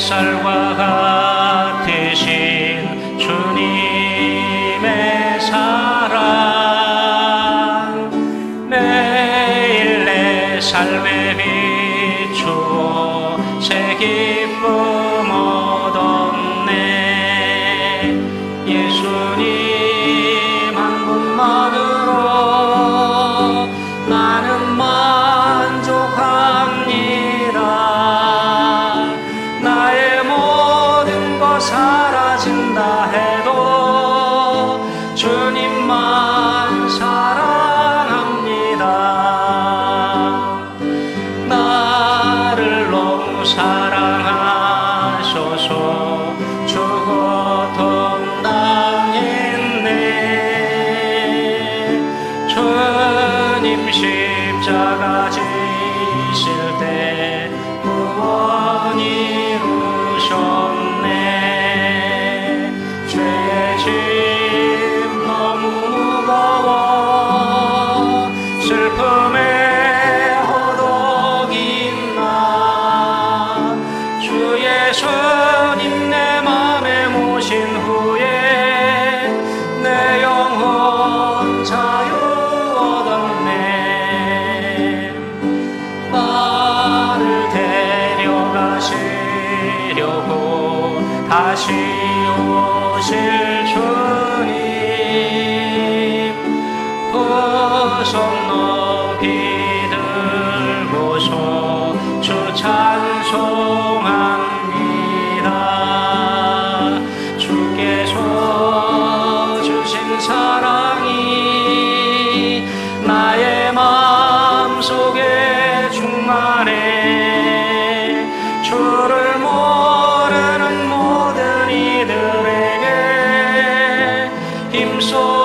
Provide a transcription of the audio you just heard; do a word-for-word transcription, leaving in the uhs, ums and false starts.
햇살과 같으신 주님의 사랑 매일 내 삶에 비추어 새 기쁨 얻었네. 예수님 한 분만으로 나는 만족합니다. 나의 모든 것 사라진다 해도 주님만 사랑합니다. 나를 너무 사랑하셔서 죽어도 당했네. 주님 십자가 지실 때 구원 이루셨네. 죄의 짐 너무 무거워 슬픔에 허덕인 나 주 예수님 내 맘에 모신 후에 내 영혼 자유 얻었네. 나를 데려가시려고 다시 오실 주님 두 손 높이 들고서 주 찬송합니다. 주께서 주신 사랑이 나의 마음속에 충만해. 주를 모르는 모든 이들에게 힘써